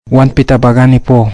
wan pita bagani po.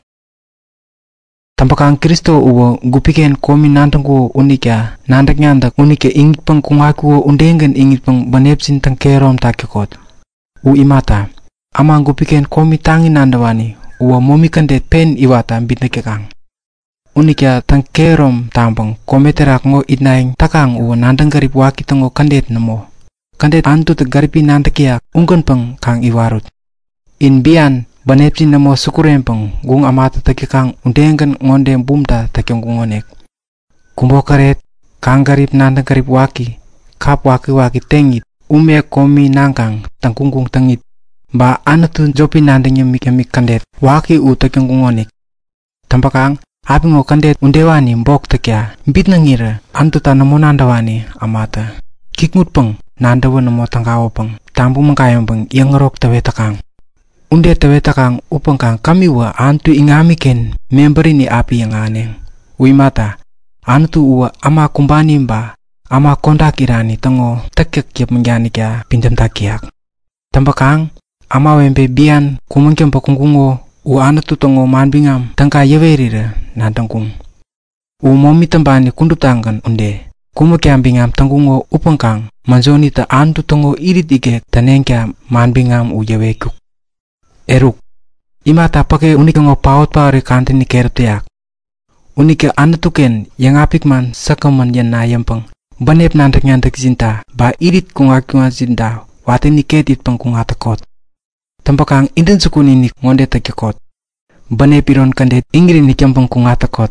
Tampakang Kristo uwo gupiken komi nantangku unika nandak nyandak unike ingit pang kungaku undengen ingit pang banepsin tang kerom takikot. U imata amang gupiken komi tangi nandawani uwa momi kandet pen iwata bitnekekang. Unika tang kerom tampang kometerak ngo itnaing takang uwa nandang garip waki tango kandet namo. Kandet antu te garipi nandakiak ungkan pang kang iwarut. In bian banepsin namo sukurempeng gung amata takikang undengan ngonde bumta takyong gungonek. Kumbo karet kang garip nandang garip waki kap waki tengit ume komi nangkang tangkungkung tengit ba anatu jopi nandang yemik kandet waki u takyong gungonek. Tampakang api ngo kandet undewani mbok takya bit nangira antu tanamo nandawani amata kikmut peng nandawa namo tangkawo peng tampu mengkayang peng yang ngerok tawe takang. Unde tawe takang upang kang kami wa antu ingamiken member ini api yang aneng. Wimata antu uwa ama kumbani mba ama kondak irani tango takyak yap mengjani kya pinjam takyak. Tampakang ama wempe bian kumengkem pakungungo u anatu tango manbingam tangka yawerira nantangkung. U momi tambani kundup tangkan unde kumekyam bingam tangkungo upang kang manzoni ta antu tango irit igek tanengkya manbingam u yawekuk. Eruk imata pake unika ngo paut pare kantin ni kertiak. Unika anatuken yang apik man sakaman yan nayampang banep nandak nyandak zinta ba irit kungakunga zinta wate ni ketit pang kungatakot. Tampakang inden sukuni ni ngonde takikot. Banep iron kandet ingri ni kyampang kungatakot.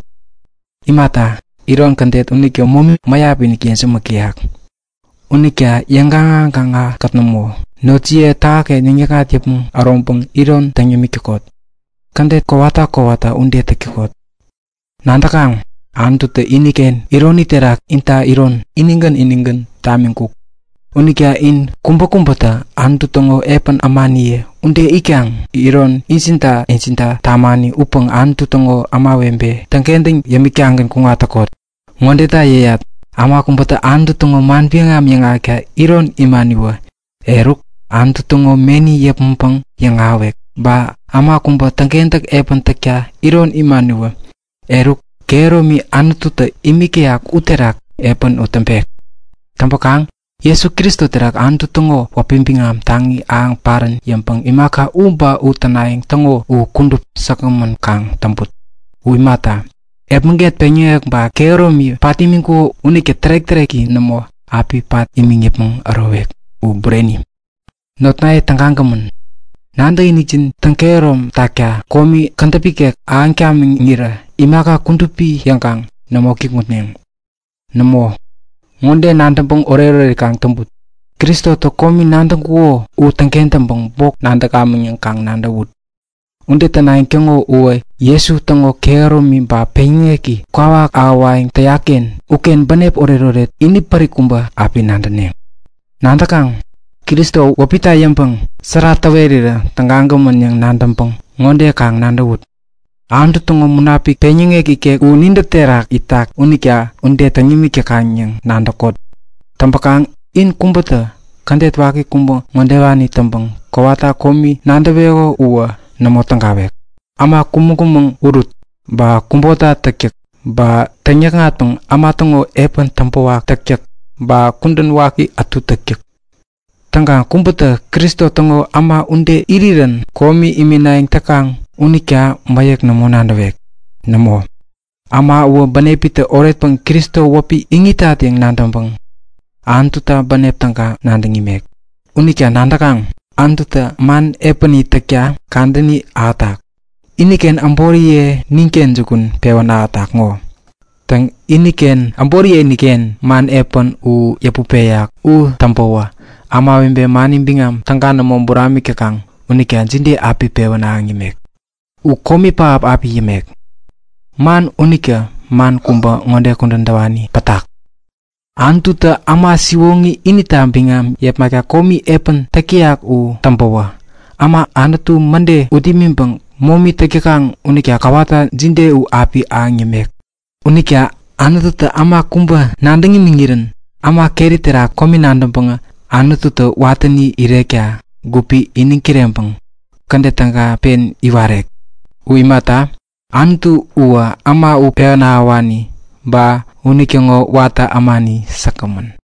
Imata iron kandet unika momi mayapi ni kian sumakiak. Unika yang ganga katnamo. Nocie take nyengka tiapmu arompeng iron tanyamikikot. Kandet kowata unde takikot. Nantakang antu te iniken ironi terak inta iron iningen tamingkuk. Unika in kumpa antu tongo epan amanie unde ikyang iron insinta tamani upeng antu tongo amawembe tangkending yamikyanggen kungatakot. Ngonde ta yeyat ama kumpata antu tongo manpiangam yang aka iron imaniwa. Eruk antu tongo meni yep mpang yang awek ba ama kumpa tangkentak epan takya iron imaniwa. Eruk kero mi antu ta imikeak uterak epan utempek. Tampakang Yesu Kristo terak antu tongo wapimpingam tangi ang paran yang pang imaka uba utanaing tongo u kundup sakaman kang tamput. Uimata mengget penyek ba kero mi pati mingku unike trek-treki namo api pat imingip mong arowek u breni. Notnai tangkangkaman. Nanda ini jin tangkerom takya komi kantapikek angkya mengira imaka kundupi yang kang namo kikmutneng. Namo ngonde nantampong orere kang tembut. Kristo to komi nantangkuo u tangkentambong bok nanda kameng yang kang nanda wud. Unde tanaing kengo uwe Yesu tango kero mi ba pengeki kwawak awaing tayaken uken banep oreret ini parikumba api nandaneng. Nanda kang Kristo wapita yampang serata werira tanganggaman yang nandampang ngonde kang nandawut. Antu tongo munapik penyengeki ke uninda terak itak unikya unde tanyimike kang yang nandakot. Tampakang in kumbata kandet waki kumba ngondewani tampang kawata komi nandawego uwa namo tangkawek. Ama kumung urut ba kumbota takyak ba tanyakangatong ama tongo epan tampawak takyak ba kundan waki atu takyak. Tangkang kumbata Kristo tongo ama unde iriran komi iminaing takang unikya mayak namo nandawek. Namo ama uwa banepita oret pang Kristo wapi ingitat yang nandampang antuta banep tangka nandangimek. Unikya nandakang antuta man epani takya kandani atak. Iniken amboriye ningken jukun pewan atak ngo. Tang iniken amboriye niken man epan u yapupeyak u tampawa. Ama wembe manimbingam tangkana momburami kekang unikya jinde api pewan angimek. U komi paap api yemek. Man unikya man kumba ngonde kundandawani patak. Antuta ama siwongi ini tampingam yap maka komi epan takiyak u tampawa. Ama anatu mande udimimbang momi takikang unikya kawata jinde u api angimek. Unikya anatuta ama kumba nandangi mingiran ama keri tera komi nandampanga anatuta watani irekya gupi ining kirempang kande tangka pen iwarek. uimata antu ua ama upeana awani ba unikengo wata amani sakaman.